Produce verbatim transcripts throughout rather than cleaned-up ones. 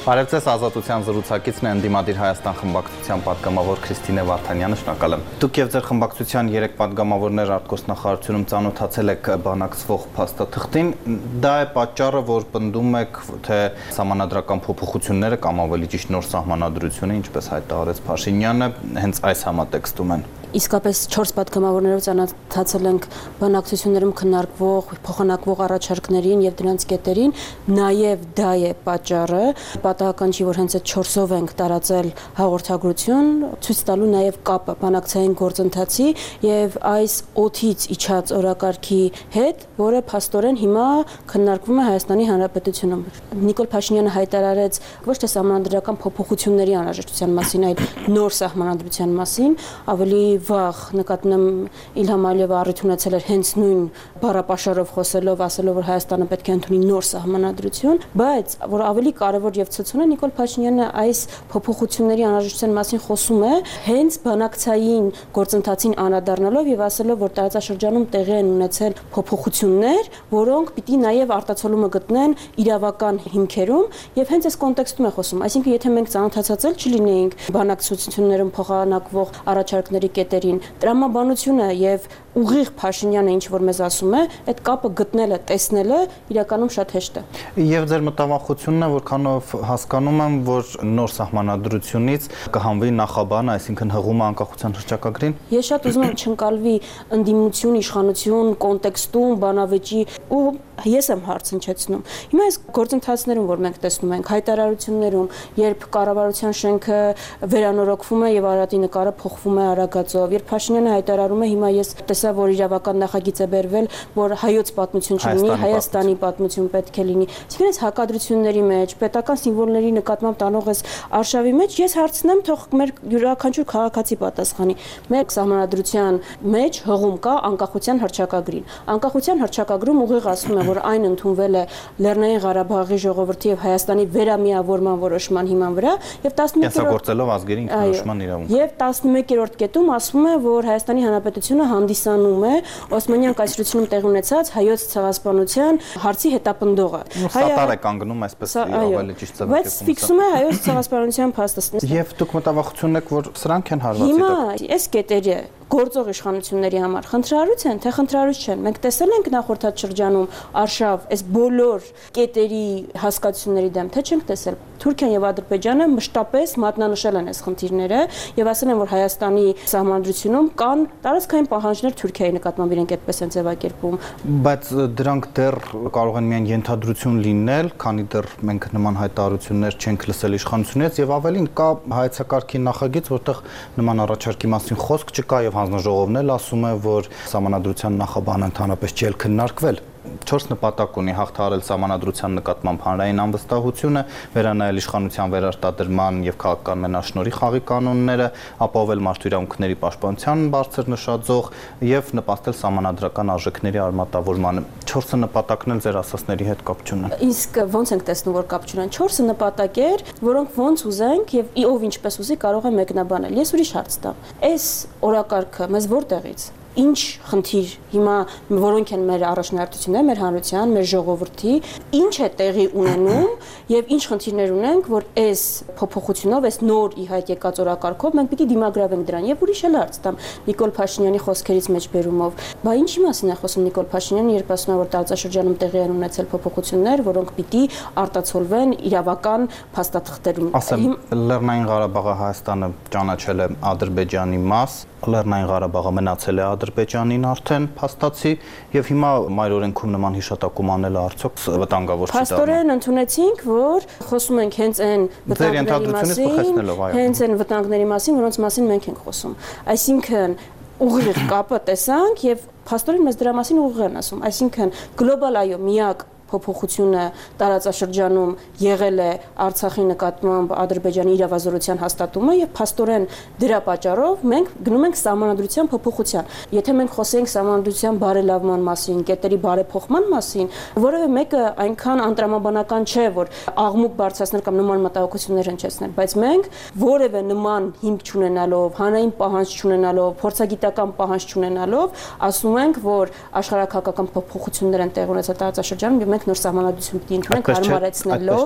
Բարև ձեզ, Ազատության զրուցակիցն է ընդդիմադիր Հայաստան խմբակցության պատգամավոր Քրիստինե Վարդանյանը, շնորհակալ եմ։ Դուք եւ ձեր խմբակցության երեք պատգամավորներ արտգործնախարարությունում ծանոթացել եք բանակցվող փաստաթղթին, դա է պատճառը, որ պնդում եք, թե սահմանադրական փոփոխությունները կամ ավելի ճիշտ նոր սահմանադրությունը, ինչպես հայտարարեց Փաշինյանը, հենց այս համատեքստում են։ Իսկապես չորս պատգամավորներով ծանոթացել ենք բանակցություններում քննարկվող, փոխանակվող առաջարկներին եւ դրանց կետերին, նաեւ դա է պատճառը, պատահական չի, որ հենց այդ չորսով ենք տարածել հաղորդագրություն, ցույց տալու նաեւ կապը բանակցային գործընթացի եւ այս օդից իջած օրակարգի հետ, որը փաստորեն հիմա քննարկվում է Հայաստանի Հանրապետությունում։ Նիկոլ Փաշինյանը հայտարարեց ոչ թե սահմանադրական փոփոխությունների անհրաժեշտության մասին, այլ նոր սահմանադրության մասին, ավելի վաղ նկատնում Իլհամ Ալիևը առիթ ունեցել էր հենց նույն բառապաշարով խոսելով, ասելով, որ Հայաստանը պետք է ընդունի նոր սահմանադրություն, բայց որ ավելի կարևոր եւ ցցուն է, Նիկոլ Փաշինյանը այս փոփոխությունների անհրաժեշտության մասին խոսում է հենց բանակցային գործընթացին անդրադառնալով եւ ասելով, որ տարածաշրջանում տեղի են ունեցել փոփոխություններ, որոնք պիտի նաեւ արտացոլումը գտնեն իրավական հիմքերում եւ հենց այս կոնտեքստում է խոսում, այսինքն եթե մենք ծանոթացած չլինեինք բանակցություններում փոխանակվող առաջարկների կետերին, տրամաբանությունը եւ ուղիղ Փաշինյանը ինչ որ մեզ ասում է, այդ կապը գտնելը, տեսնելը իրականում շատ հեշտ է։ Եվ ձեր մտավախությունն է, որքանով հասկանում եմ, որ նոր սահմանադրությունից կհանվի նախաբանը, այսինքն հղումը անկախության հռչակագրին։ Ես շատ ուզում եմ չընկալվի ընդդիմություն, իշխանություն, կոնտեքստում, բանավեճի ու ես եմ հարցնչեցնում։ Հիմա այս գործընթացներում, որ մենք տեսնում ենք, հայտարարություններում, երբ կառավարության շենքը վերանորոգվում է եւ Արարատի նկարը փոխվում է արագածով, երբ Փաշինյանը հայտարարում է, հիմա ես տեսա, որ իրավական նախագիծ է բերվել, որ հայոց պատմություն չլինի, Հայաստանի պատմություն պետք է լինի։ Այսինքն այս հակադրությունների մեջ, պետական սիմվոլների նկատմամբ տանող այս արշավի մեջ ես հարցնեմ, թող մեր յուրաքանչյուր քաղաքացի պատասխանի։ Մեր սահմանադրության մեջ հղում կա անկախության հռչակագրին։ Անկախության հռչակագրում ուղիղ ասում է, որ այն ընդունվել է Լեռնային Ղարաբաղի ժողովրդի եւ Հայաստանի վերամիավորման որոշման հիման վրա եւ տասնմեկերորդ ազգերի ինքնորոշման իրավունք։ Եվ տասնմեկերորդ կետում ասում է, որ Հայաստանի Հանրապետությունը հանդիսանում է Օսմանյան կայսրությունում տեղի ունեցած հայոց ցեղասպանության հարցի հետապնդողը։ Սատար է կանգնում, այսպես ավելի ճիշտ ձևակերպում։ Բայց ֆիքսում է հայոց ցեղասպանության փաստը։ Եվ դուք մտավախություն եք, որ սրանք են հարվածի։ Հիմա այս կետերը գործող իշխանությունների համար խնդրարույց են, թե խնդրարույց չեն։ Մենք տեսել ենք նախորդած շրջանում արշավ այս բոլոր կետերի հասկացությունների դեմ, թե չենք տեսել։ Թուրքիան եւ Ադրբեջանը մշտապես մատնանշել են այս խնդիրները եւ ասել են, որ Հայաստանի սահմանադրությունում կան տարածքային պահանջներ Թուրքիայի նկատմամբ, իրենք այդպես են ձևակերպում։ Բայց դրանք դեռ կարող են միայն ենթադրություն լինել, քանի դեռ մենք նման հայտարարություններ չենք լսել իշխանությունից եւ ավելին կա հայեցակարգի նախագիծ, որտեղ նման առաջարկի մասին խոսք չկա եւ հանձնաժողովն էլ ասում է, որ սահմանադրության նախաբանը ընդհանրապես չի քննարկվել։ Չորս նպատակ ունի հաղթահարել սահմանադրության նկատմամբ հանրային անվստահությունը, վերանայել իշխանության վերարտադրման եւ քաղաքական մենաշնորհի խաղի կանոնները, ապահովել մարդու իրավունքների պաշտպանության բարձր նշաձող եւ նպաստել սահմանադրական արժեքների արմատավորմանը։ Չորսը նպատակն էլ ձեր ասածների հետ կապ չունեն։ Իսկ ո՞նց ենք տեսնում, որ կապ չունեն։ Չորսը նպատակ էր, որոնք ոնց ուզենք եւ ով ինչպես ուզի կարող է մեկնաբանել։ Ես ուրիշ հարց տամ։ Այս օրակարգը մեզ որտեղից ինչ խնդիր հիմա որոնք են մեր առաջնահերթությունները, մեր հանրության, մեր ժողովրդի, ինչ է տեղի ունենում եւ ինչ խնդիրներ ունենք, որ այս փոփոխությունով, այս նոր ի հայտ եկած օրակարգով մենք պիտի դիմագրավենք դրան եւ ուրիշ էլ հարց տամ Նիկոլ Փաշինյանի խոսքերից մեջ բերումով։ Բա ինչի մասին է խոսում Նիկոլ Փաշինյանը, երբ ասում է, որ տարածաշրջանում տեղի են ունեցել փոփոխություններ, որոնք պիտի արտացոլվեն իրավական փաստաթղթերում։ Ասեմ, Լեռնային Ղարաբաղը Հայաստանը ճանաչել է Ադրբեջանի մաս, Լեռնային Ղարաբաղը մնացել է Ադրբեջանին արդեն փաստացի եւ հիմա մայր օրենքում նման հիշատակում անելը արդյոք վտանգավոր չի դառնում։ Փաստորեն ընդունեցինք, որ խոսում ենք հենց այն վտանգների մասին, հենց այն վտանգների մասին, որոնց մասին մենք ենք խոսում։ Այսինքն ուղիղ կապը տեսանք եւ փաստորեն մեզ դրա մասին ուղիղ են ասում, այսինքն գլոբալ այո միակ փոփոխությունը տարածաշրջանում եղել է Արցախի նկատմամբ Ադրբեջանի իրավազորության հաստատումը եւ փաստորեն դրա պատճառով մենք գնում ենք սահմանադրության փոփոխության։ Եթե մենք խոսենք սահմանադրության բարելավման մասին, կետերի բարեփոխման մասին, որովհետեւ մեկը այնքան անտրամաբանական չէ, որ աղմուկ բարձրացնել կամ նման մտահոգություններ հնչեցնել, բայց մենք որևէ նման հիմք չունենալով, հանրային պահանջ չունենալով, փորձագիտական պահանջ չունենալով, ասում ենք, որ աշխարհակահաղական փոփոխություններ են տեղի ունեցել տարածաշրջանում եւ մենք նոր սահմանադրություն պիտի ընդունենք հարմարեցնելով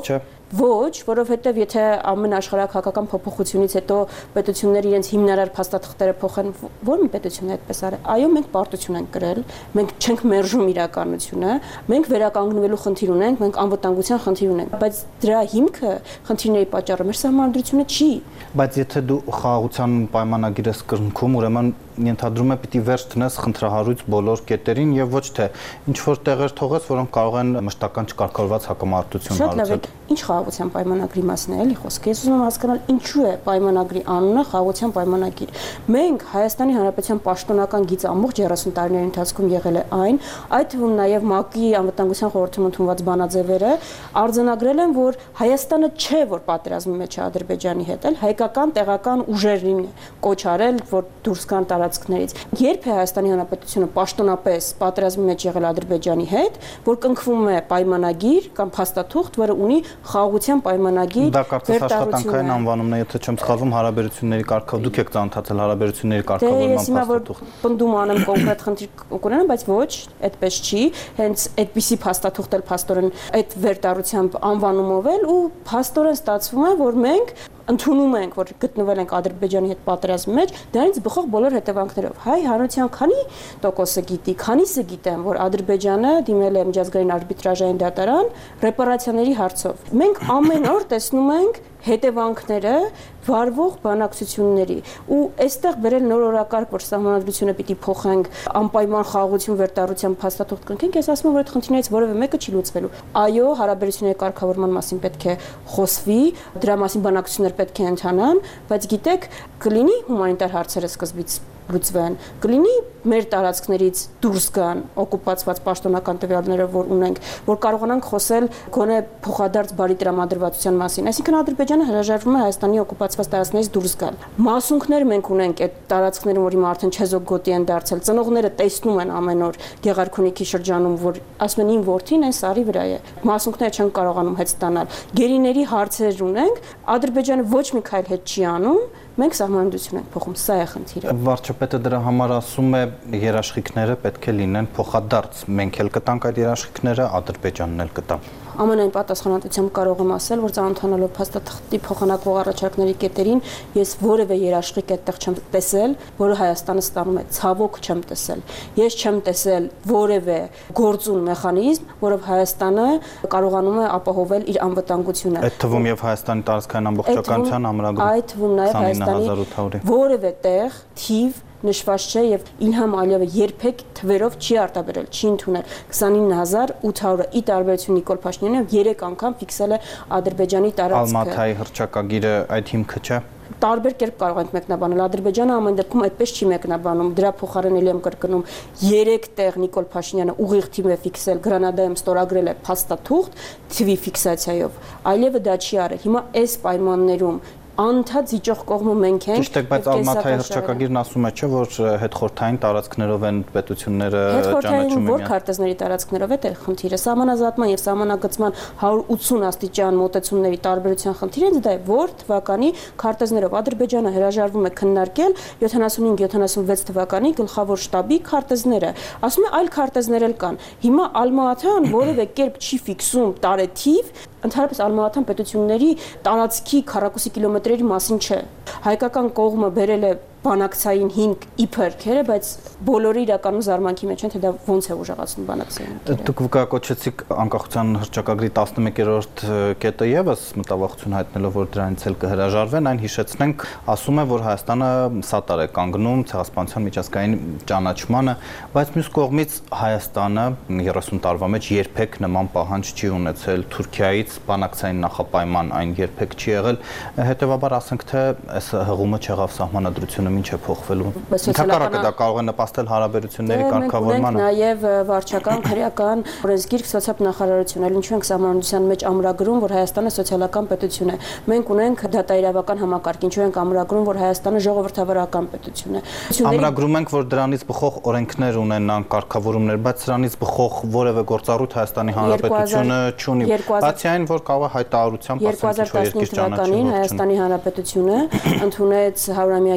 Ոչ, որովհետև եթե ամեն աշխարհակական փոփոխությունից հետո պետությունները իրենց հիմնարար փաստաթղթերը փոխեն, ո՞ր մի պետություն է այդպես արել։ Այո, մենք պարտություն ենք կրել, մենք չենք մերժում իրականությունը, մենք վերականգնվելու խնդիր ունենք, մենք անվտանգության խնդիր ունենք, բայց դրա հիմքը, խնդիրների պատճառը մեր սահմանադրությունը չի։ Բայց եթե դու խաղաղության պայմանագիր ես կրնքում, ուրեմն ենթադրում է պիտի վերջ տնես խնդրահարույց բոլոր կետերին եւ ոչ թե ինչ որ տեղեր թողես, որոնք կարող են մշտական չկարգավորված հակամարտություն հարուցել։ Ինչ խաղաղության պայմանագրի մասն է էլի խոսքը։ Ես ուզում եմ հասկանալ ինչու է պայմանագրի անունը խաղաղության պայմանագիր։ Մենք Հայաստանի Հանրապետության պաշտոնական գիծը ամբողջ երեսուն տարիների ընթացքում եղել է այն, այդ թվում նաեւ ՄԱԿ-ի անվտանգության խորհրդում ընդունված բանաձևերը արձանագրել են, որ Հայաստանը չէ, որ պատերազմի մեջ է Ադրբեջանի հետ, էլ հայկական տեղական ուժերին կոչ արել, որ դուրս գան տարածքներից։ Երբ է Հայաստանի Հանրապետությունը պաշտոնապես պատերազմի մեջ եղել Ադրբեջանի հետ, որ կնքվում է պայմանագիր կամ փաստաթուղթ, որը ունի խաղաղության պայմանագիր դա կարծես աշխատանքային անվանումն է, եթե չեմ սխալվում, հարաբերությունների կարգով դուք եք ծանոթացել հարաբերությունների կարգավորման փաստաթուղթ։ Պնդում անեմ կոնկրետ խնդիր կունենամ, բայց ոչ, այդպես չի, հենց այդպիսի փաստաթուղթ էլ փաստորեն այդ վերտարությամբ անվանումով էլ ու փաստորեն ստացվում է, որ մենք ընդունում ենք, որ գտնվել ենք Ադրբեջանի հետ պատերազմի մեջ, դրանից բխող բոլոր հետևանքներով։ Հայ հանրության քանի տոկոսը գիտի, քանիսը գիտեն, որ Ադրբեջանը դիմել է միջազգային արբիտրաժային դատարան ռեպարացիաների հարցով։ Մենք ամեն օր տեսնում ենք հետևանքները վարվող բանակցությունների ու այստեղ վերել նոր օրակարգ, որ սահմանադրությունը պիտի փոխենք, անպայման խաղաղություն վերտարության փաստաթուղթ կնքենք, ես ասում եմ, որ այդ խնդիրներից որևէ մեկը չի լուծվելու։ Այո, հարաբերությունների կարգավորման մասին պետք է խոսվի, դրա մասին բանակցություններ պետք է ընթանան, բայց գիտեք, կլինի հումանիտար հարցերը սկզբից լուծվեն, կլինի մեր տարածքներից դուրս գան օկուպացված պաշտոնական տվյալներով, որ ունենք, որ կարողանանք խոսել գոնե փոխադարձ բարի տրամադրվածության մասին։ Այսինքն Ադրբեջանը հրաժարվում է Հայաստանի օկուպացված տարածքներից դուրս գալ։ Մասունքներ մենք ունենք այդ տարածքներում, որ հիմա արդեն չեզոք գոտի են դարձել։ Ծնողները տեսնում են ամեն օր Գեղարքունիքի շրջանում, որ ասում են իմ որդին այն սարի վրա է։ Մասունքները չեն կարողանում հետ ստանալ։ Գերիների հարցեր ունենք, Ադրբեջանը ոչ մի քայլ հետ չի անում, մենք սահմանադրություն ենք փոխում, սա է խնդիրը։ Վարչապետը դրա համար ասում է, երաշխիքները պետք է լինեն փոխադարձ։ Մենք էլ կտանք այդ երաշխիքները, Ադրբեջանն էլ կտա։ Ամենայն պատասխանատվությամբ կարող եմ ասել, որ ծանոթանալով փաստաթղթի փոխանակվող առաջարկների կետերին, ես որևէ երաշխիք այդտեղ չեմ տեսել, որը Հայաստանը ստանում է, ցավոք չեմ տեսել։ Ես չեմ տեսել որևէ գործուն մեխանիզմ, որով Հայաստանը կարողանում է ապահովել իր անվտանգությունը։ Այդ թվում եւ Հայաստանի տարածքային ամբողջականության ամրագրում։ Այդ թվում նաեւ Հայաստանի որևէ տեղ թիվ նշված չէ եւ Իլհամ Ալիևը երբեք թվերով չի արտաբերել, չի ընդունել քսանինը հազար ութ հարյուրը ի տարբերություն Նիկոլ Փաշինյանը երեք անգամ ֆիքսել է Ադրբեջանի տարածքը։ Ալմաթայի հռչակագիրը այդ հիմքը չէ։ Տարբեր կերպ կարող ենք մեկնաբանել։ Ադրբեջանը ամեն դեպքում այդպես չի մեկնաբանում։ Դրա փոխարեն էլ եմ կրկնում, երեք տեղ Նիկոլ Փաշինյանը ուղիղ թիմ է ֆիքսել, Գրանադայում ստորագրել է փաստաթուղթ թվի ֆիքսացիայով։ Այլևս դա չի արել։ Հիմա այս պայմաններում անդադ զիջող կողմը մենք ենք։ Ճիշտ է, բայց Ալմաթայի հռչակագիրն ասում է, չէ, որ հետխորհրդային տարածքներով են պետությունները ճանաչում են։ Որ քարտեզների տարածքներով է դեր խնդիրը, սահմանազատման եւ սահմանագծման հարյուր ութսուն աստիճան մոտեցումների տարբերության խնդիրը դա է, որ թվականի քարտեզներով Ադրբեջանը հրաժարվում է քննարկել յոթանասունհինգ յոթանասունվեց թվականի գլխավոր շտաբի քարտեզները։ Ասում է այլ քարտեզներ էլ կան։ Հիմա Ալմաթան որևէ կերպ չի ֆիքսում տարեթիվ, ընդհանրապես Ալմաթան պետությունների տարածքի քառակուսի կիլոմետրերի մասին չէ։ Հայկական կողմը բերել է բանակցային հիմք իբր քերը, բայց բոլորը իրականում զարմանքի մեջ են, թե դա ոնց է ուժեղացնում բանակցային հիմքերը։ Դուք վկայակոչեցիք անկախության հռչակագրի տասնմեկերորդ կետը եւս մտավախություն հայտնելով, որ դրանից էլ կհրաժարվեն, այն հիշեցնենք, ասում է, որ Հայաստանը սատար է կանգնում ցեղասպանության միջազգային ճանաչմանը, բայց մյուս կողմից Հայաստանը երեսուն տարվա մեջ երբեք նման պահանջ չի ունեցել Թուրքիայից, բանակցային նախապայման այն երբեք չի եղել, հետեւաբար ասենք թե այս հղումը չեղավ սահմանադրությունը ինչ է փոխվելու։ Ընդհակառակը դա կարող է նպաստել հարաբերությունների կարգավորմանը։ Նաև վարչական, քրեական, օրենսգիր սոցիալ-նախարարություն, այլ ինչու ենք սահմանադրության մեջ ամրագրում, որ Հայաստանը սոցիալական պետություն է։ Մենք ունենք դատաիրավական համակարգ, ինչու ենք ամրագրում, որ Հայաստանը ժողովրդավարական պետություն է։ Ամրագրում ենք, որ դրանից բխող օրենքներ ունենան, կարգավորումներ, բայց սրանից բխող որևէ գործառույթ Հայաստանի Հանրապետությունը չունի։ Բացի այն, որ կարող է հայտարարությամբ ասել, որ երկիր ճանաչում։ Հայաստանի Հանրապետությունը ընդունեց հարյուրամյակի կապ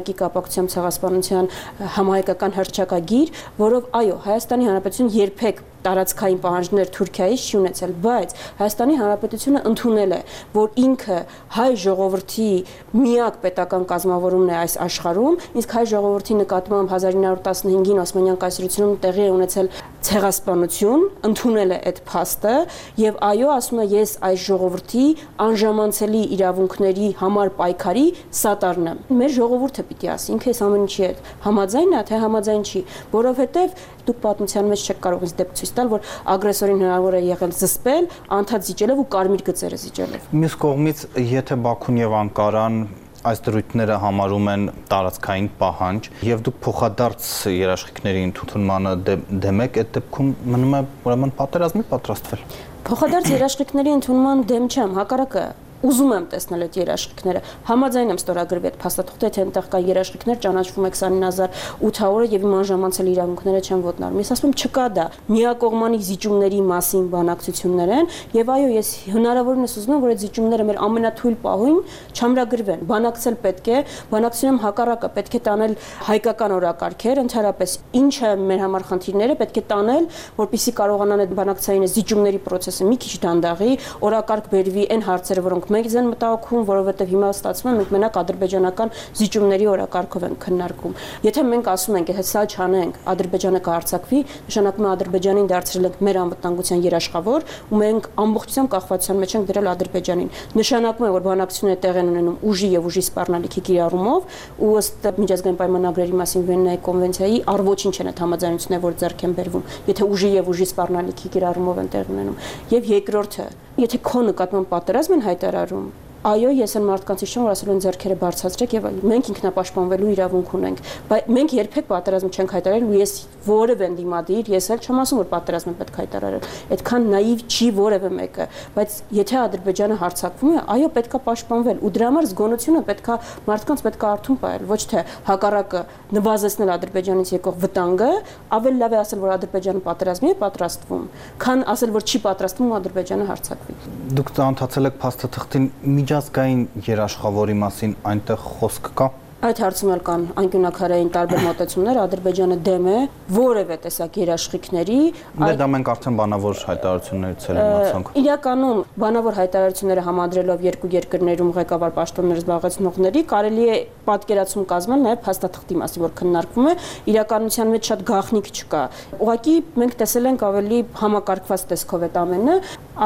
կապակցությամբ ցեղասպանության համահայկական հռչակագիր, որով այո, Հայաստանի Հանրապետությունը երբեք տարածքային պահանջներ Թուրքիայից չի ունեցել, բայց Հայաստանի Հանրապետությունը ընդունել է, որ ինքը հայ ժողովրդի միակ պետական կազմավորումն է այս աշխարհում, իսկ հայ ժողովրդի նկատմամբ հազար ինը հարյուր տասնհինգին Օսմանյան կայսրությունում տեղի է ունեցել ցեղասպանություն, ընդունել է այդ փաստը եւ այո, ասում է ես այս ժողովրդի անժամանցելի իրավունքների համար պայքարի սատարն եմ։ Մեր ժողովուրդը պիտի ասի, ինքը այս ամեն ինչի հետ համաձայն է, թե համաձայն չի, որովհետեւ դուք պատմության մեջ չեք կարող ինձ դեպք ցույց տալ, որ ագրեսորին հնարավոր է եղել զսպել, անդադ զիջելով ու կարմիր գծերը զիջելով։ Մյուս կողմից, եթե Բաքուն եւ Անկարան այս դրույթները համարում են տարածքային պահանջ եւ դուք փոխադարձ երաշխիքների ընդունմանը դեմ եք, այդ դեպքում մնում է ուրեմն պատերազմի պատրաստվել։ Փոխադարձ երաշխիքների ընդունման դեմ չեմ, հակառակը ուզում եմ տեսնել այդ երաշխիքները։ Համաձայն եմ ստորագրվի այդ փաստաթուղթը, թե այնտեղ կա երաշխիքներ, ճանաչվում է քսանինը հազար ութ հարյուրը եւ իմ անժամանցելի իրավունքները չեն ոտնարում։ Ես ասում եմ, չկա դա։ Միակողմանի զիջումների մասին բանակցություններ են եւ այո, ես հնարավորինս ուզում եմ, որ այդ զիջումները մեր ամենաթույլ պահույն չամրագրվեն։ Բանակցել պետք է, բանակցությունում հակառակը պետք է տանել հայկական օրակարգեր, ընդհանրապես ինչը մեր համար խնդիրները պետք է տանել, որպեսզի կարողանան այդ բանակցային զիջումների process-ը մի քիչ դանդաղի, օրակարգ բերվի այն հարցերը, որոնք մեզ են մտահոգում, որովհետև հիմա ստացվում է մենք մենակ ադրբեջանական զիջումների օրակարգով ենք քննարկում։ Եթե մենք ասում ենք, եթե սա չանենք, Ադրբեջանը կհարձակվի, նշանակում է Ադրբեջանին դարձրել ենք մեր անվտանգության երաշխավոր ու մենք ամբողջությամբ կախվածության մեջ ենք դրել Ադրբեջանին։ Նշանակում է, որ բանակցությունները տեղ են ունենում ուժի եւ ուժի սպառնալիքի կիրառումով ու ըստ միջազգային պայմանագրերի մասին Վեննայի կոնվենցիայի առ-ոչինչ են այդ համաձայնությունները, որ ձեռք են բերվում, եթե ուժի եւ ուժի սպառնալիքի կիրառումով են տեղ ունենում։ Եվ երկրորդը, եթե քո նկատմամբ պատերազմ են հայտարարում, այո, ես այն մարդկանցից չեմ, որ ասել են ձեռքերը բարձրացրեք եւ մենք ինքնապաշտպանվելու իրավունք ունենք, բայց մենք երբեք պատերազմ չենք հայտարարել ու ես որևէ դիմադիր, ես էլ չեմ ասում, որ պատերազմ պետք է հայտարարել։ Այդքան նաիվ չի որևէ մեկը, բայց եթե Ադրբեջանը հարձակվում է, այո, պետքա պաշտպանվել ու դրա համար զգոնությունը պետքա մարդկանց պետքա արթուն պահել, ոչ թե հակառակը նվազեցնել Ադրբեջանից եկող վտանգը, ավելի լավ է ասել, որ Ադրբեջանը պատերազմի է պատրաստվում, քան ասել, որ չի պատրաստվում ու Ադրբեջանը հարձակվի։ Դուք ծանոթացել եք փաստաթղթին միջազգային երաշխավորի մասին այնտեղ խոսք կա։ Այդ հարցում էլ կան անկյունակարային տարբեր մոտեցումներ, Ադրբեջանը դեմ է որևէ տեսակ երաշխիքների։ Դե դա մենք արդեն բանավոր հայտարարություններից էլ իմացանք։ Իրականում բանավոր հայտարարությունները համադրելով երկու երկրներում ղեկավար պաշտոններ զբաղեցնողների կարելի է պատկերացում կազմել նաև փաստաթղթի մասին, որ քննարկվում է, իրականության մեջ շատ գաղտնիք չկա։ Ուղղակի մենք տեսել ենք ավելի համակարգված տեսքով այդ ամենը։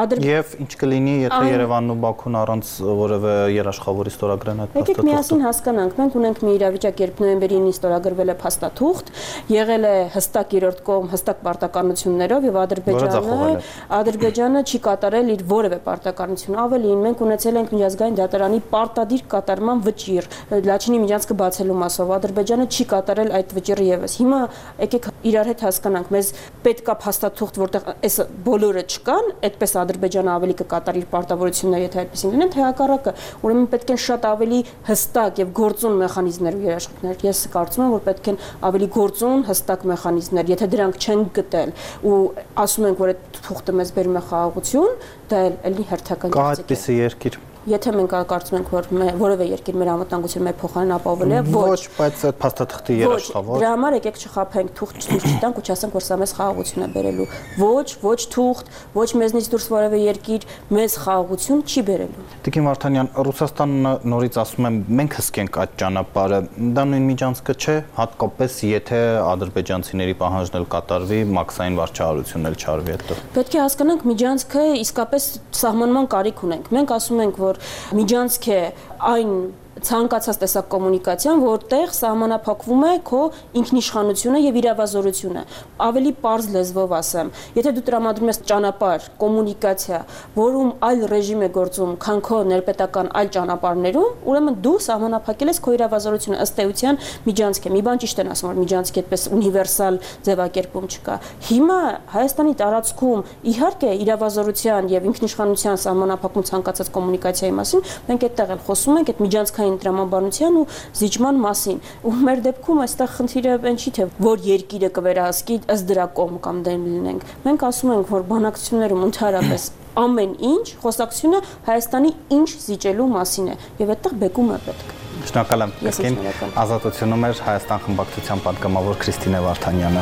Եվ ինչ կլինի, եթե Երևանն ու Բաքուն առանց որևէ երաշխավորի ստորագրեն այդ փաստաթուղթը։ Եկեք միասին հասկանանք, մենք ունենք մի իրավիճակ, երբ նոյեմբերի ինը ստորագրվել է փաստաթուղթ, եղել է հստակ երրորդ կողմ հստակ պարտականություններով եւ Ադրբեջանը Ադրբեջանը չի կատարել իր որևէ պարտականություն։ Ավելին, մենք ունեցել ենք միջազգային դատարանի պարտադիր կատարման վճիռ Լաչինի միջանցքը բացելու մասով, Ադրբեջանը չի կատարել այդ վճիռը եւս։ Հիմա եկեք իրար հետ հասկանանք, մեզ պետք է փաստաթուղթ, որտեղ այս բոլորը չկան, այդպես Ադրբեջանը ավելի կկատարի իր պարտավորությունները, եթե այդպեսին լինեն, թե հակառակը, ուրեմն պետք է շատ ավելի հստակ եւ գործուն մեխանիզմներ ու երաշխիքներ։ Ես կարծում եմ, որ պետք են ավելի գործուն, հստակ մեխանիզմներ, եթե դրանք չեն գտել ու ասում ենք, որ այդ թուղթը մեզ բերում է խաղաղություն, դա էլ հերթական կա այդպիսի երկիր։ Եթե մենք կարծում ենք, որ որևէ երկիր մեր անվտանգությունը մեր փոխարեն ապահովել է, ոչ, բայց այդ փաստաթղթի երաշխավոր։ Դրա համար եկեք չխաբենք, թուղթ չտանք ու չասենք, որ սա մեզ խաղաղություն է բերելու։ Ոչ, ոչ թուղթ, ոչ մեզնից դուրս որևէ երկիր մեզ խաղաղություն չի բերելու։ Տիկին Վարդանյան, Ռուսաստանը նորից ասում է, մենք հսկենք այդ ճանապարհը։ Դա նույն միջանցքը չէ, հատկապես եթե ադրբեջանցիների պահանջն էլ կատարվի, մաքսային վարչահարությունն էլ չարվի այդտեղ։ Պետք է հասկանանք, միջանցքը իսկապես սահմանման կարիք ունենք։ Մենք ասում ենք, որ միջանցք է այն ցանկացած տեսակ կոմունիկացիան, որտեղ սահմանափակվում է քո ինքնիշխանությունը եւ իրավազորությունը։ Ավելի པարզ լեզվով ասեմ, եթե դու տրամադրում ես ճանապարհ, կոմունիկացիա, որում այլ ռեժիմ է գործում, քան քո ներպետական այլ ճանապարհներում, ուրեմն դու սահմանափակել ես քո իրավազորությունը ըստ էության միջանցք է։ Մի բան ճիշտ են ասում, որ միջանցքի այդպես ունիվերսալ ձևակերպում չկա։ Հիմա Հայաստանի տարածքում իհարկե իրավազորության եւ ինքնիշխանության սահմանափակում ցանկացած կոմունիկացիայի մասին, մենք այդտեղ էլ խոսում ենք այդ միջանցքային տրամաբանության ու զիջման մասին։ Ու մեր դեպքում այստեղ խնդիրը այն չի թե որ երկիրը կվերահսկի ըստ դրա կողմ կամ դեմ լինենք։ Մենք ասում ենք, որ բանակցություններում ընդհանրապես ամեն ինչ խոսակցությունը Հայաստանի ինչ զիջելու մասին է եւ այդտեղ բեկում է պետք։ Շնորհակալ եմ։ Կրկին ազատությունում էր Հայաստան խմբակցության պատգամավոր Քրիստինե Վարդանյանը։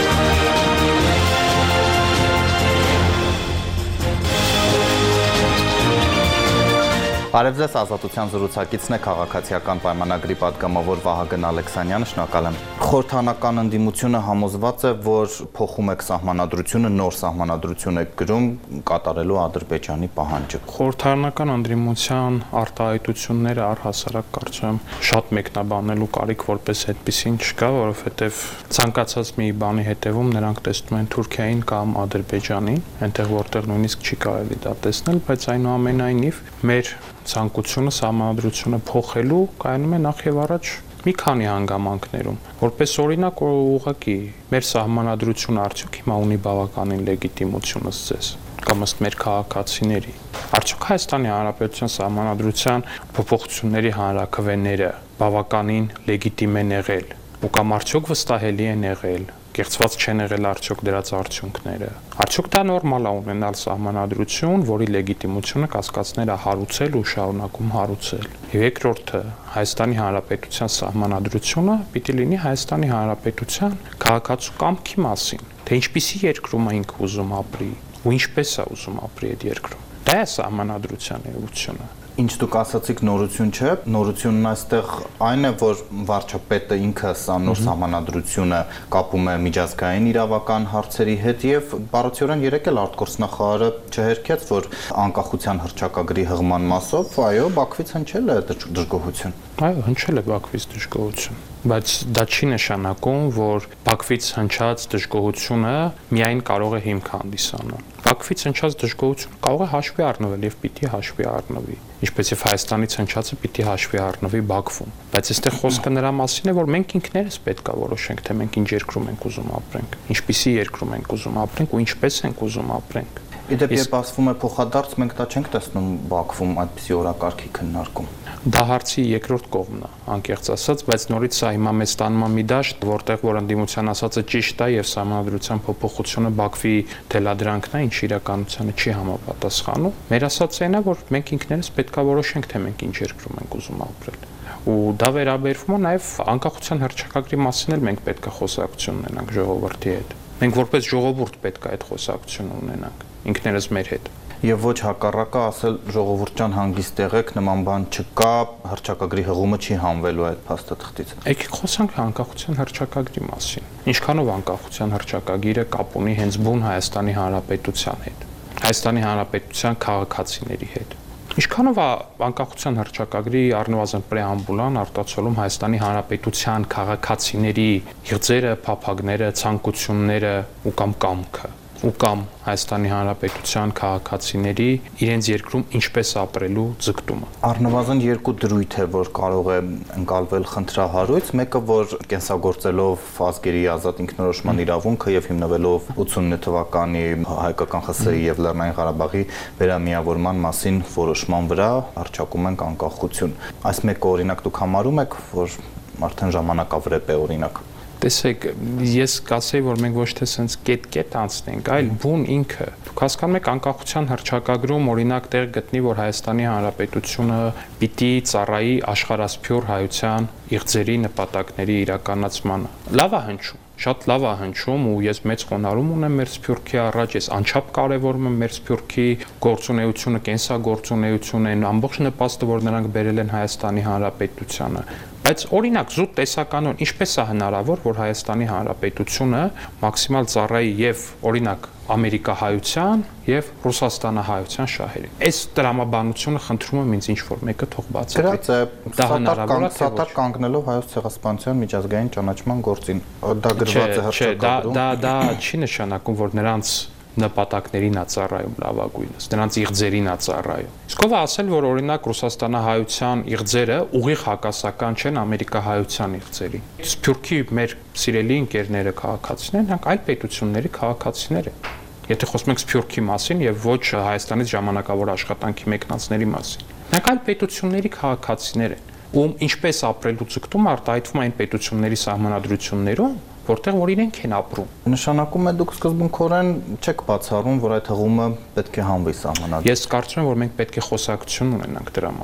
Բարև ձեզ, Ազատության զրուցակիցն է քաղաքացիական պայմանագրի պատգամավոր Վահագն Ալեքսանյանը, շնորհակալ եմ։ Խորհրդանական ընդդիմությունը համոզված է, որ փոխում եք սահմանադրությունը, նոր սահմանադրություն եք գրում կատարելու Ադրբեջանի պահանջը։ Խորհրդանական ընդդիմության արտահայտությունները առհասարակ կարծում եմ շատ մեկնաբանելու կարիք որպես այդպեսին չկա, որովհետև ցանկացած մի բանի հետևում նրանք տեսնում են Թուրքիային կամ Ադրբեջանին, այնտեղ որտեղ նույնիսկ չի կարելի դա տեսնել, բայց այնուամենայնիվ մեր ցանկությունը սահմանադրությունը փոխելու կայանում է նախ եւ առաջ մի քանի հանգամանքներում, որպես օրինակ ուղղակի մեր սահմանադրությունը արդյոք հիմա ունի բավականին լեգիտիմություն ըստ ձեզ կամ ըստ մեր քաղաքացիների։ Արդյոք Հայաստանի Հանրապետության սահմանադրության փոփոխությունների հանրաքվեները բավականին լեգիտիմ են եղել ու կամ արդյոք վստահելի են եղել, կեղծված չեն եղել արդյոք դրած արդյունքները։ Արդյոք դա նորմալ է ունենալ սահմանադրություն, որի լեգիտիմությունը կասկածները հարուցել ու շարունակում հարուցել։ Եվ երկրորդը, Հայաստանի Հանրապետության սահմանադրությունը պիտի լինի Հայաստանի Հանրապետության քաղաքացու կամքի մասին, թե ինչպիսի երկրում է ինքը ուզում ապրի ու ինչպես է ուզում ապրի այդ երկրում։ Դա է սահմանադրության էությունը։ Ինչ դուք ասացիք նորություն չէ, նորությունն այստեղ այն է, որ վարչապետը ինքը սա նոր սահմանադրությունը կապում է միջազգային իրավական հարցերի հետ եւ բառացիորեն երեք էլ արտգործնախարարը չհերքեց, որ անկախության հռչակագրի հղման մասով, այո, Բաքվից հնչել է դժգոհություն։ Այո, հնչել է Բաքվից դժգոհություն, բայց դա չի նշանակում, որ Բաքվից հնչած դժգոհությունը միայն կարող է հիմք հանդիսանալ։ Բաքվից հնչած դժգոհությունը կարող է հաշվի առնվել եւ պիտի հաշվի առնվի, ինչպես եւ Հայաստանից հնչածը պիտի հաշվի առնվի Բաքվում։ Բայց այստեղ խոսքը նրա մասին է, որ մենք ինքներս պետք է որոշենք, թե մենք ինչ երկրում ենք ուզում ապրենք, ինչպիսի երկրում ենք ուզում ապրենք ու ինչպես ենք ուզում ապրենք։ Իդեպ երբ ասվում է փոխադարձ, մենք դա չենք տեսնում Բաքվում այդպիսի օրակարգի քննարկում։ Դա հարցի երկրորդ կողմն է, անկեղծ ասած, բայց նորից սա հիմա մեզ տանում է մի դաշտ, որտեղ որ ընդդիմության ասածը ճիշտ է եւ սահմանադրության փոփոխությունը Բաքվի թելադրանքն է, ինչ իրականությանը չի համապատասխանում։ Մեր ասածն է, որ մենք ինքներս պետք է որոշենք, թե մենք ինչ երկրում ենք ուզում ապրել։ Ու դա վերաբերվում է նաեւ անկախության հռչակագրի մասին էլ մենք պետք է խոսակցություն ունենանք ժողովրդի հետ։ Մենք որպես ժողովուրդ պետք է այդ խոսակցությունը ունենանք ինքներս մեր հետ։ Եվ ոչ հակառակը ասել ժողովուրդ ջան հանգիստ եղեք, նման բան չկա, հռչակագրի հղումը չի հանվելու այդ փաստաթղթից։ Եկեք խոսանք անկախության հռչակագրի մասին։ Ինչքանով անկախության հռչակագիրը կապ ունի հենց բուն Հայաստանի Հանրապետության հետ, Հայաստանի Հանրապետության քաղաքացիների հետ։ Ինչքանով է անկախության հռչակագրի առնվազն պրեամբուլան արտացոլում Հայաստանի Հանրապետության քաղաքացիների իղձերը, փափագները, ցանկությունները ու կամ կամքը ու կամ Հայաստանի Հանրապետության քաղաքացիների իրենց երկրում ինչպես ապրելու ձգտումը։ Առնվազն երկու դրույթ է, որ կարող է ընկալվել խնդրահարույց, մեկը որ կենսագործելով ազգերի ազատ ինքնորոշման իրավունքը եւ հիմնվելով ութսունինը թվականի հայկական ԽՍՀ-ի եւ Լեռնային Ղարաբաղի վերամիավորման մասին որոշման վրա հռչակում ենք անկախություն։ Այս մեկը օրինակ դուք համարում եք, որ արդեն ժամանակավրեպ է օրինակ։ Տեսեք, ես կասեի, որ մենք ոչ թե սենց կետ-կետ անցնենք, այլ բուն ինքը։ Դուք հասկանում եք անկախության հռչակագրում օրինակ տեղ գտնի, որ Հայաստանի Հանրապետությունը պիտի ծառայի աշխարհասփյուռ հայության իղձերի նպատակների իրականացմանը։ Լավ է հնչում, շատ լավ է հնչում ու ես մեծ խոնարհում ունեմ մեր սփյուռքի առաջ, ես անչափ կարևորում եմ մեր սփյուռքի գործունեությունը, կենսագործունեությունը, այն ամբողջ նպաստը, որ նրանք բերել են Հայաստանի Հանրապետությանը։ Բայց օրինակ զուտ տեսականon ինչպես է հնարավոր, որ Հայաստանի Հանրապետությունը մաքսիմալ ծառայի եւ օրինակ ամերիկահայության եւ ռուսաստանահայության շահերին։ Այս տրամաբանությունը խնդրում եմ ինձ ինչ որ մեկը թող բացատրի։ Գրած է դա հնարավոր է սատար կանգնելով հայոց ցեղասպանության միջազգային ճանաչման գործին։ Դա գրված է հռչակագրում։ Դա դա չի նշանակում, որ նրանց նպատակներին է ծառայում լավագույնս, նրանց իղձերին է ծառայում։ Իսկ ով է ասել, որ օրինակ ռուսաստանահայության իղձերը ուղիղ հակասական չեն ամերիկահայության իղձերին։ Սփյուռքի մեր սիրելի ընկերները քաղաքացիներն, նրանք այլ պետությունների քաղաքացիներ են։ Եթե խոսում ենք Սփյուռքի մասին եւ ոչ Հայաստանից ժամանակավոր աշխատանքի մեկնածների մասին։ Նրանք այլ պետությունների քաղաքացիներ են, ում ինչպես ապրելու ձգտում արտահայտվում այն պետությունների սահմանադրություններում, որտեղ որ իրենք են ապրում։ Նշանակում է դուք սկզբունքորեն չեք բացառում, որ այդ հղումը պետք է հանվի սահմանադրություն։ Ես կարծում եմ, որ մենք պետք է խոսակցություն ունենանք դրա մասին։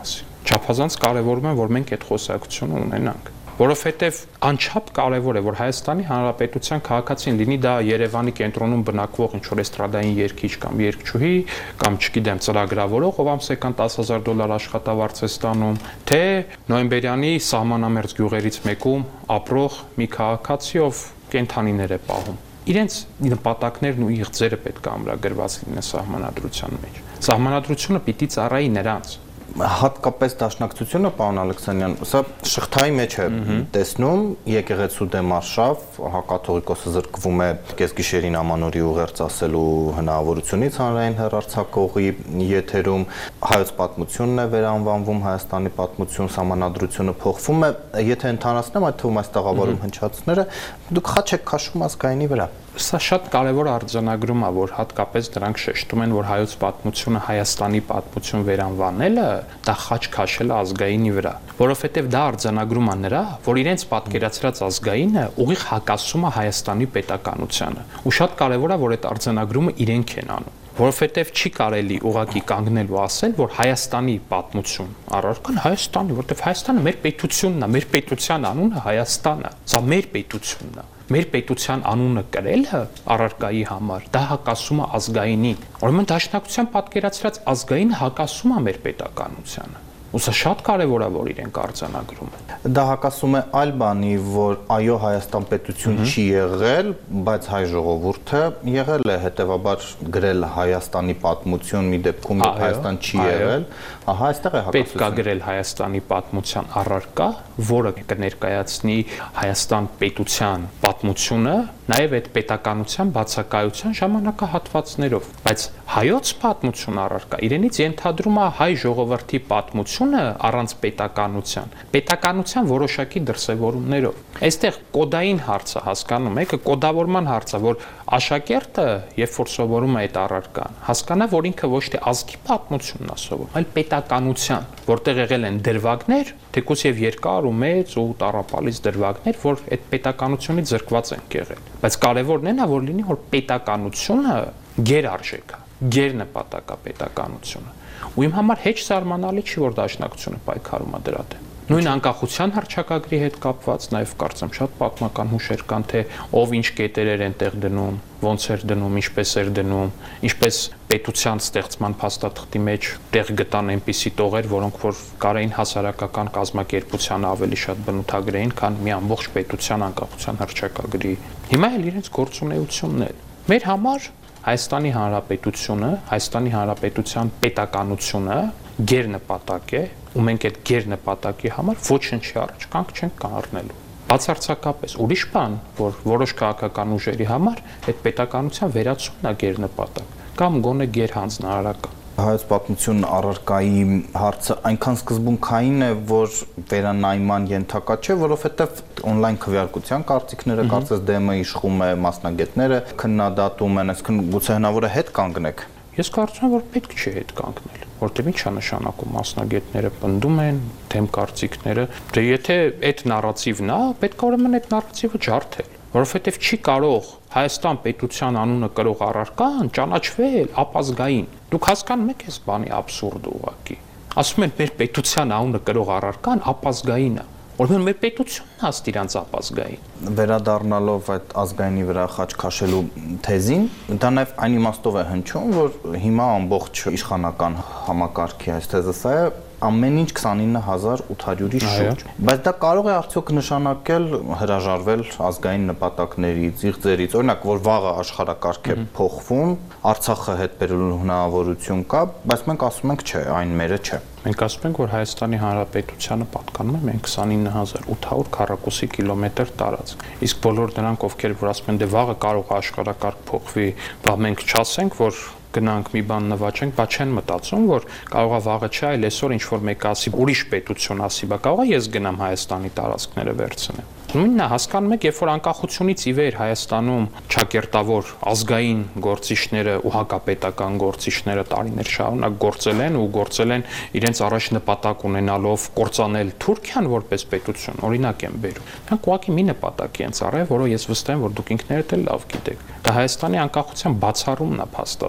չափազանց կարևորում եմ, որ մենք այդ խոսակցությունը ունենանք։ Որովհետև անչափ կարևոր է, որ Հայաստանի Հանրապետության քաղաքացին լինի դա Երևանի կենտրոնում բնակվող ինչ-որ էստրադային երգիչ կամ երգչուհի կամ չգիտեմ ծրագրավորող, ով ամսական տասը հազար դոլար աշխատավարձ է ստանում, թե նոյեմբերյանի սահմանամերձ գյուղերից մեկում ապրող մի քաղաքացի, ով կենդանիներ է պահում։ Իրենց նպատակներն ու իղձերը պետք է ամրագրված լինեն սահմանադրության մեջ։ Սահմանադրությունը պիտի ծառայի նրանց։ Հատկապես դաշնակցությունը, պարոն Ալեքսանյան, սա շղթայի մեջ է տեսնում, եկեղեցու դեմ արշավ, հակաթողիկոսը զրկվում է կեսգիշերին ամանորի ուղերձ ասելու հնարավորությունից հանրային հեռարձակողի եթերում, հայոց պատմությունն է վերանվանվում, Հայաստանի պատմություն, սահմանադրությունը փոխվում է, եթե ընդհանրացնեմ այդ թվում այս տաղավարում հնչածները, դուք խաչ եք քաշում ազգայինի վրա։ Սա շատ կարևոր արձանագրում է, որ հատկապես դրանք շեշտում են, որ հայոց պատմությունը Հայաստանի պատմություն վերանվանելը դա խաչ քաշել է ազգայինի վրա, որովհետև դա արձանագրում է նրա, որ իրենց պատկերացրած ազգայինը ուղիղ հակասում է Հայաստանի պետականությանը։ Ու շատ կարևոր է, որ այդ արձանագրումը իրենք են անում, որովհետև չի կարելի ուղղակի կանգնել ու ասել, որ Հայաստանի պատմություն առարկան Հայաստանի, որովհետև Հայաստանը մեր պետությունն է, մեր պետության անունը Հայաստանը, սա մեր պետությունն է։ Մեր պետության անունը կրելը առարկայի համար դա հակասում է ազգայինին։ Ուրեմն դաշնակցության պատկերացրած ազգայինը հակասում է մեր պետականությանը։ Ու սա շատ կարևոր է, որ իրենք արձանագրում են։ Դա հակասում է այլ բանի, որ այո, Հայաստան պետություն չի եղել, բայց հայ ժողովուրդը եղել է, հետևաբար գրել Հայաստանի պատմություն մի դեպքում, երբ Հայաստան չի եղել, ահա այստեղ է հակասությունը։ Պետք է գրել Հայաստանի պատմության առարկա, որը կներկայացնի Հայաստան պետության պատմությունը, նաև այդ պետականության բացակայության ժամանակահատվածներով, բայց հայոց պատմություն առարկա իրենից ենթադրում է հայ ժողովրդի պատմությունը առանց պետականության, պետականության որոշակի դրսևորումներով։ Այստեղ կոդային հարցը հասկանում եք, կոդավորման հարցը, որ աշակերտը, երբ որ սովորում է այդ առարկան, հասկանա, որ ինքը ոչ թե ազգի պատմությունն է սովորում, այլ պետականության, որտեղ եղել են դրվագներ, թեկուզ եւ երկար ու մեծ ու տառապալից դրվագներ, որ այդ պետականությունից զրկված են եղել։ Բայց կարևորն է նա, որ լինի, որ պետականությունը գերարժեք է, գերնպատակ է պետականությունը։ Ու իմ համար հեչ զարմանալի չի, որ դաշնակցությունը պայքարում է դրա դեմ։ Նույն անկախության հռչակագրի հետ կապված նաև կարծեմ շատ պատմական հուշեր կան, թե ով ինչ կետերեր են տեղ դնում, ոնց էր դնում, ինչպես էր դնում, ինչպես պետության ստեղծման փաստաթղթի մեջ տեղ գտան այնպիսի տողեր, որոնք որ կարային հասարակական կազմակերպության ավելի շատ բնութագրեին, քան մի ամբողջ պետության անկախության հռչակագրի։ Հիմա էլ իրենց գործունեությունն է։ Մեր համար Հայաստանի Հանրապետությունը, Հայաստանի Հանրապետության պետականությունը գերնպատակ է, ու մենք այդ գերնպատակի համար ոչինչի առաջ կանգ չենք կանգնելու։ Բացարձակապես ուրիշ բան, որ որոշ քաղաքական ուժերի համար այդ պետականության վերացումն է գերնպատակ, կամ գոնե գերհանձնարարական։ Հայոց պատմություն առարկայի հարցը այնքան սկզբունքային է, որ վերանայման ենթակա չէ, որովհետև on-line քվեարկության կարծիքները կարծես դեմը իշխում է, մասնագետները քննադատում են, այսինքն գուցե հնարավոր է հետ կանգնեք։ Ես կարծում եմ, որ պետք չէ հետ կանգնել, որտեղ ի՞նչ է նշանակում մասնագետները պնդում են թեմ կարծիքները, դե եթե այդ նարատիվն է, պետք է ուրեմն այդ նարատիվը ջարդել, որովհետև չի կարող Հայաստան պետության անունը կրող առարկան ճանաչվել ապազգային։ Դուք հասկանում եք այս բանի աբսուրդը ուղղակի։ Ասում են մեր պետության անունը կրող առարկան ապազգային է։ Ուրեմն մեր պետությունն է իրանց ապազգային։ Վերադառնալով այդ ազգայինի վրա խաչ քաշելու թեզին, դա նաև այն իմաստով է հնչում, որ հիմա ամբողջ իշխանական համակարգի այս թեզը սա է, ամեն ինչ քսանինը հազար ութ հարյուրի շուրջ։ Բայց դա կարող է արդյոք նշանակել հրաժարվել ազգային նպատակներից, իղձերից, օրինակ, որ վաղը աշխարհակարգ է փոխվում, Արցախը հետ բերելու հնարավորություն կա, բայց մենք ասում ենք չէ, այն մերը չէ։ Մենք ասում ենք, որ Հայաստանի Հանրապետությանը պատկանում է մենք քսանինը հազար ութ հարյուր քառակուսի կիլոմետր տարածք։ Իսկ բոլոր նրանք, ովքեր որ ասում են, դե վաղը կարող է աշխարհակարգ փոխվի, բա մենք չասենք, որ գնանք մի բան նվաճենք, բա չեն մտածում, որ կարող է վաղը չէ, այլ այսօր ինչ որ մեկը ասի, ուրիշ պետություն ասի, բա կարող է ես գնամ Հայաստանի տարածքները վերցնեմ։ Նույնն է, հասկանում եք, երբ որ անկախությունից ի վեր Հայաստանում ճակերտավոր ազգային գործիչները ու հակապետական գործիչները տարիներ շարունակ գործել են ու գործել են իրենց առաջ նպատակ ունենալով կործանել Թուրքիան որպես պետություն, օրինակ եմ բերում։ Նրանք ուղղակի մի նպատակ են ծառայել, որը ես վստահ եմ, որ դուք ինքներդ էլ լավ գիտեք։ Դա Հայաստանի անկախության բացառումն է փաստացի։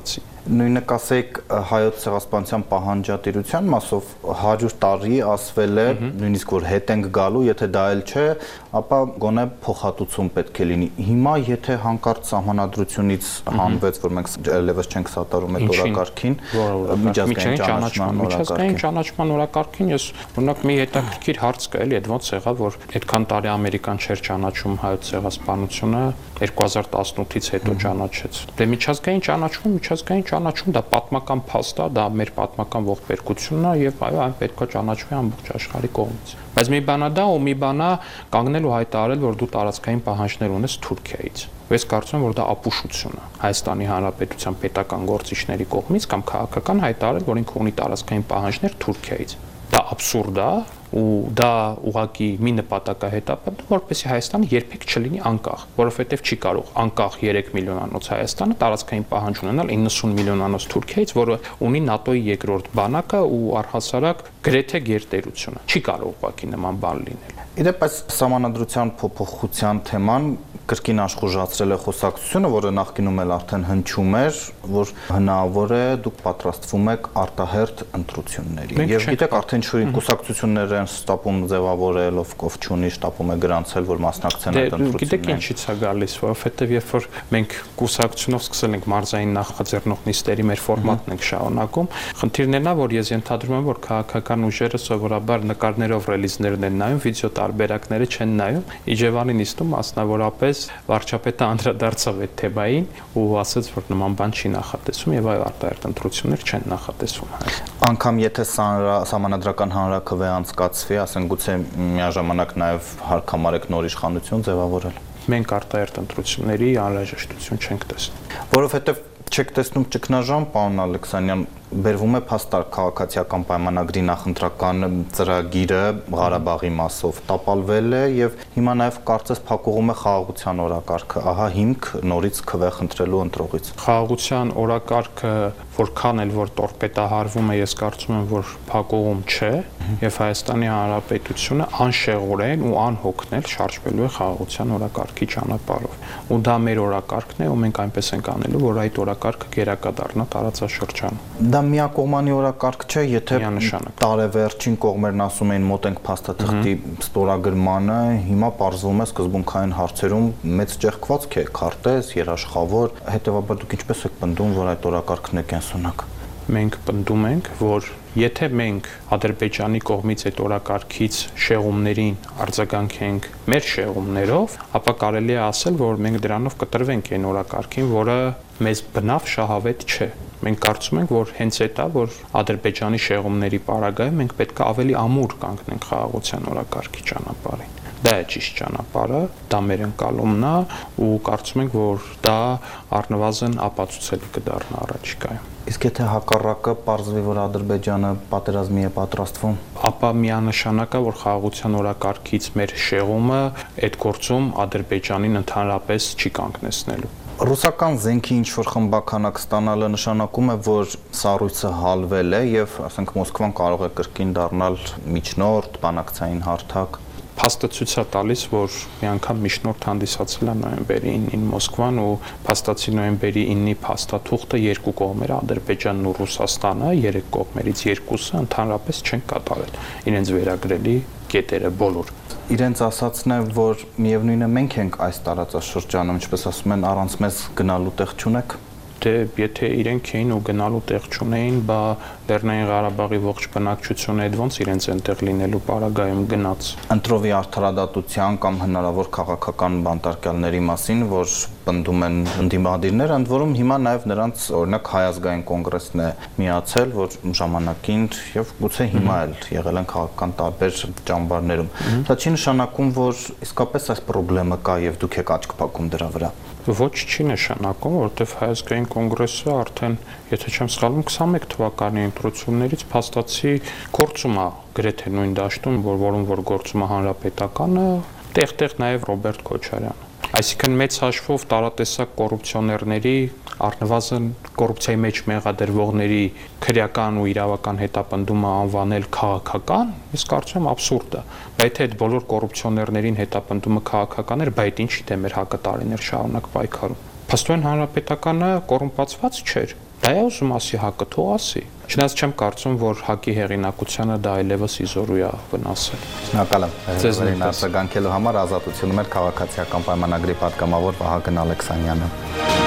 Նույնը կասեք հայոց ցեղասպանության պահանջատիրության մասով հարյուր տարի ասվել է, նույնիսկ որ հետ ենք գալու, եթե դա էլ չէ, ապա գոնե փոխհատուցում պետք է լինի։ Հիմա եթե հանկարծ սահմանադրությունից հանվեց, որ մենք այլևս չենք սատարում այդ օրակարգին, միջազգային ճանաչման միջազգային ճանաչման օրակարգին, ես օրինակ մի հետաքրքիր հարց կա, էլի, այդ ոնց եղավ, որ այդքան տարի ամերիկան չէր ճանաչում հայոց ցեղասպանությունը, երկու հազար տասնութից հետո ճանաչեց։ Դե միջազգային ճանաչում, միջազգային ճանաչում դա պատմական փաստ է, դա մեր պատմական ողբերգությունն է եւ այո, այն պետք է ճանաչվի ամբողջ աշխարհի կողմից։ Բայց մի բան է դա, ու մի բան է կանգնել ու հայտարարել, որ դու տարածքային պահանջներ ունես Թուրքիայից։ Ես կարծում եմ, որ դա ապուշություն է Հայաստանի Հանրապետության պետական գործիչների կողմից կամ քաղաքական հայտարարել, որ ինքը ունի տարածքային պահանջներ Թուրքիայից։ Դա աբսուրդ է ու դա ուղղակի մի նպատակ է հետապնդում, որպեսզի Հայաստանը երբեք չլինի անկախ, որովհետև չի կարող անկախ երեք միլիոնանոց Հայաստանը տարածքային պահանջ ունենալ իննսուն միլիոնանոց Թուրքիայից, որը ունի ՆԱՏՕ-ի երկրորդ բանակը ու առհասարակ գրեթե գերտերությունը։ Չի կարող ուղղակի նման բան լինել։ Իդեպ այս սահմանադրության փոփոխության թեման կրկին աշխուժացրել է խոսակցությունը, որը նախկինում էլ արդեն հնչում էր, որ հնարավոր է դուք պատրաստվում եք արտահերթ ընտրությունների։ Եվ գիտեք, արդեն շուրջ կուսակցություններ են շտապում ձևավորել, ով կով չունի, շտապում է գրանցել, որ մասնակցեն այդ ընտրություններին։ Գիտեք ինչից է գալիս, որովհետև երբ որ մենք կուսակցությունով սկսել ենք մարզային նախաձեռնող նիստերի մեր ֆորմատն ենք շարունակում, խնդիրն է նա, որ ես ենթադրում եմ, որ քաղաքական ուժերը սովորաբար նկարներով ռելիզներն են նայում, վիդեո տարբերակները չեն նայում։ Իջևանի նիստում մասնավորապես վարչապետը անդրադարձավ այդ թեմային ու ասաց, որ նման բան չի նախատեսում եւ այո, արտահերթ ընտրություններ չեն նախատեսում։ Անկամ եթե սահմանադրական հանրաքվե անցկացվի, ասենք գուցե միաժամանակ նաեւ հարկամարեք նոր իշխանություն ձևավորել։ Մենք արտահերթ ընտրությունների անհրաժեշտություն չենք տեսնում, որովհետեւ չեք տեսնում ճգնաժամ, պարոն Ալեքսանյան, բերվում է փաստար քաղաքացիական պայմանագրի նախընտրական ծրագիրը Ղարաբաղի մասով տապալվել է եւ հիմա նաեւ կարծես փակուղում է խաղաղության օրակարգը, ահա հիմք նորից քվե խնդրելու ընտրողից։ Խաղաղության օրակարգը որքան էլ որ տորպետահարվում է, ես կարծում եմ, որ փակուղում չէ եւ Հայաստանի Հանրապետությունը անշեղորեն ու անհոգնել շարժվելու է խաղաղության օրակարգի ճանապարհով։ Ու դա մեր օրակարգն է, ու մենք այնպես ենք անելու, որ այդ օրակարգը գերակա դառնա տարածաշրջանում։ Դա միակողմանի օրակարգ չէ, եթե տարեվերջին կողմերն ասում էին մոտ ենք փաստաթղթի ստորագրմանը, հիմա պարզվում է սկզբունքային հարցերում մեծ ճեղքվածք է, քարտեզ, երաշխավոր, հետեւաբար դուք ինչպես եք պնդում, որ այդ օրակարգն է կենսունակ։ Մենք պնդում ենք, որ եթե մենք Ադրբեջանի կողմից այդ օրակարգից շեղումներին արձագանքենք մեր շեղումներով, ապա կարելի է ասել, որ մենք դրանով կտրվենք այն օրակարգին, որը մեզ բնավ շահավետ չէ։ Մենք կարծում ենք, որ հենց այդ է, որ Ադրբեջանի շեղումների պարագայում մենք պետք է ավելի ամուր կանգնենք խաղաղության օրակարգի ճանապարհին։ Դա է ճիշտ ճանապարհը, դա մեր ընկալումն է ու կարծում ենք, որ դա առնվազն ապացուցելի կդառնա առաջիկայում։ Իսկ եթե հակառակը պարզվի, որ Ադրբեջանը պատերազմի է պատրաստվում, ապա միանշանակ է, որ խաղաղության օրակարգից մեր շեղումը այդ գործում Ադրբեջանին ընդհանրապես չի կանգնեցնելու։ Ռուսական զենքի ինչ-որ խմբականակ ստանալը նշանակում է, որ սառույցը հալվել է եւ, ասենք, Մոսկվան կարող է կրկին դառնալ միջնորդ, բանակցային հարթակ։ Փաստը ցույց է տալիս, որ մի անգամ միջնորդ հանդիսացել է նոյեմբերի ինին Մոսկվան ու փաստացի նոյեմբերի ինի փաստաթուղթը երկու կողմերը, Ադրբեջանն ու Ռուսաստանը, երեք կողմերից երկուսը ընդհանրապես չեն կատարել իրենց վերագրելի կետերը բոլոր։ Իրենց ասացն է, որ միևնույնն է մենք ենք այս տարածաշրջանում, ինչպես ասում են, առանց մեզ գնալու տեղ չունեք։ Դե եթե իրենք էին ու գնալու տեղ չունեին, բա Լեռնային Ղարաբաղի ողջ բնակչությունը այդ ոնց իրենց այնտեղ լինելու պարագայում գնաց։ Ընտրովի արդարադատության կամ հնարավոր քաղաքական բանտարկյալների մասին, որ պնդում են ընդդիմադիրները, ընդ որում հիմա նաև նրանց օրինակ Հայ ազգային կոնգրեսն է միացել, որ ժամանակին եւ գուցե հիմա էլ եղել են քաղաքական տարբեր ճամբարներում։ Դա չի նշանակում, որ իսկապես այս խնդրեմը կա եւ դուք եք աչք փակում դրա վրա։ Ոչ չի նշանակում, որովհետև Հայ ազգային կոնգրեսը արդեն, եթե չեմ սխալվում, քսանմեկ թվականի ընտրություններից փաստացի գործում է գրեթե նույն դաշտում, որ որում որ գործում է հանրապետականը, տեղ-տեղ նաև Ռոբերտ Քոչարյանը։ Այսինքն մեծ հաշվով տարատեսակ կոռուպցիոներների, առնվազն կոռուպցիայի մեջ մեղադրվողների քրեական ու իրավական հետապնդումը անվանել քաղաքական, ես կարծում եմ աբսուրդ է։ Բայց այդ բոլոր կոռուպցիոներներին հետապնդումը քաղաքական էր, բայց ինչի՞ դեմ էր հակատարիներ շարունակ պայքարում։ Փաստորեն հանրապետականը կոռումպացված չէր։ Դա է ուզում ասի ՀԱԿ-ը, թող ասի։ Չնայած չեմ կարծում, որ ՀԱԿ-ի հեղինակությանը դա այլևս իզորու է վնասել։ Շնորհակալ եմ հերթին արձագանքելու համար, Ազատությունում էր քաղաքացիական պայմանագրի պատգամավոր Վահագն Ալեքսանյանը։